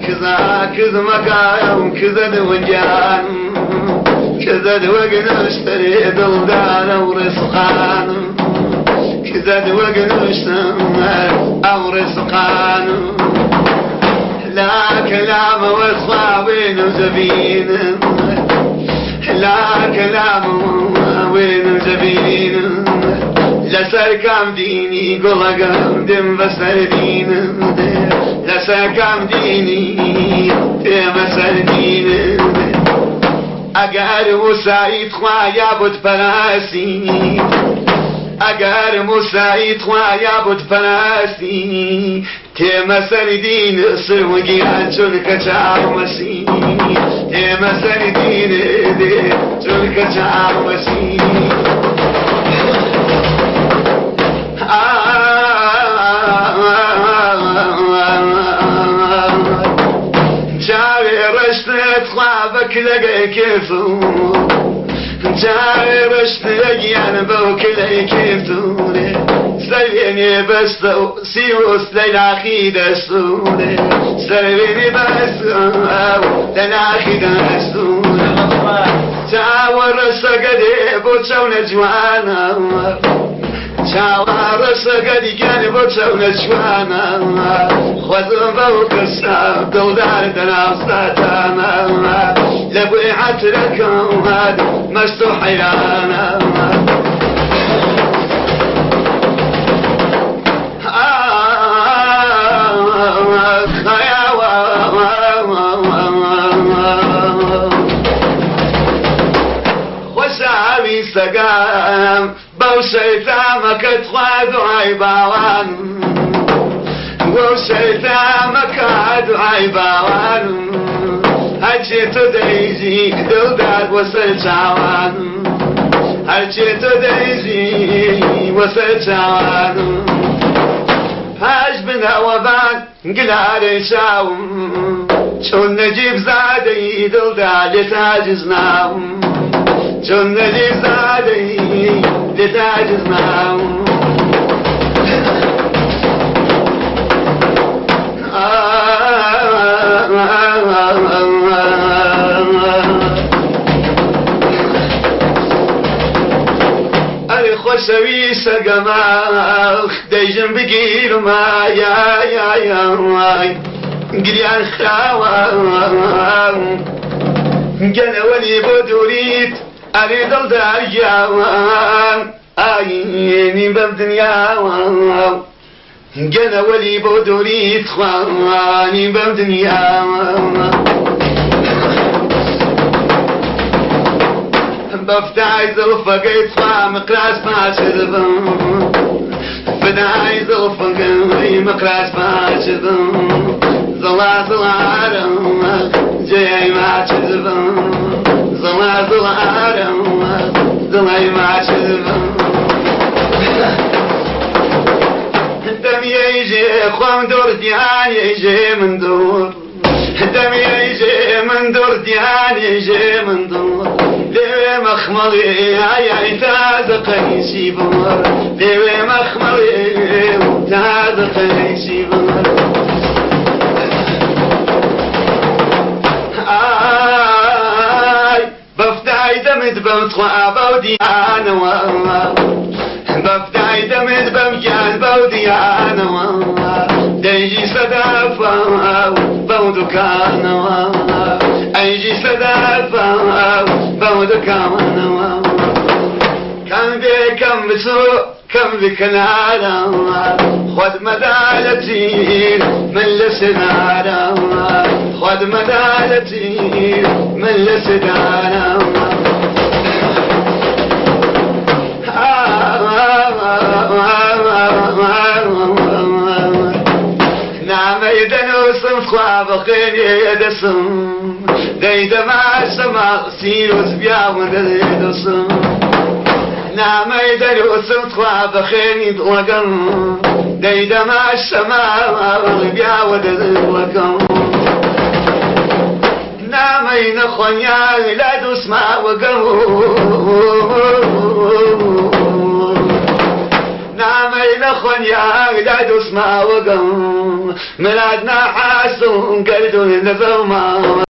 كذا مكايم كذا دوجان كذا دوجن اشتري دلدان ورزقان كذا دوجن اشتري او رزقان لا كلام واصحابين وزبين لا كلام وين زبين لسركم ديني قلقم دم بسردين لسركم ديني دم بسردين اگر مساعد خواهی بود پرستی اگر مساعد خواهی بود پرستی تم سردین سرمگی چون کچار مسیح تم سردین چون کچار مسیح جاوی رشتت خوابك لقى كيفو جاوي رشتت يعني بوكلي كيفو سلبيني بس سيوس للاخي دستوري سلبيني بس للاخي دستوري تاور سقدي بوتشون جوانا تاور سقدي كان بوتشون جوانا خذوا بوك الساب دولار دناصتانا لبوي عتركم هذا مستوح حيرانا وسامي سقام بوشيتامك تخواد عيباوان وشيتامك عيباوان هجيت دايزي دلداد وسلشاوان هجيت دايزي وسلشاوان هاج بنا وبان قلاري شاوم شون نجيب زادي دلداد لتاجزناهم شون نجيب زادي لتاجزناهم خوشوی سقماخ ديجن بقير ما يا واي قريان خاوان قنا ولي بدوريت اريد الدار جاوان ايني بمدنيا قنا ولي بدوريت خواني بمدنيا بفتاي زلفقي طفا مقراس باشدبن فداي زلفقي مقراس باشدبن زلازل عارم جاي ما شدبن زلازل عارم زلاي ما شدبن دم يجي خوان دور ديان يجي من دور دم يجي من دور ديان يجي من دور ليه مخملي يا تاز قيسي بمر ليه مخملي تاز قيسي بمر بفتاي دمد بمطوع بودي انا والله بفتاي دمد بمجان بودي انا والله ديجي صدافة بودكان والله ايجي صدافة بودكان والله كم بي كم بسوء كم بكنارا خد مدالتي من لسنارا خد مدالتي من لسنارا نعم يدنو صنف خوابقين يدسم ديد ما سما سيروس بياون ديدسم نعم يدنو صنف خوابقين يدوغن ديد ما سما بياون ديدسم نعم ينخون يا لا دسما وقو نامينا خنيا لا تسمع وقم ملادنا حاسون قلدون نفرما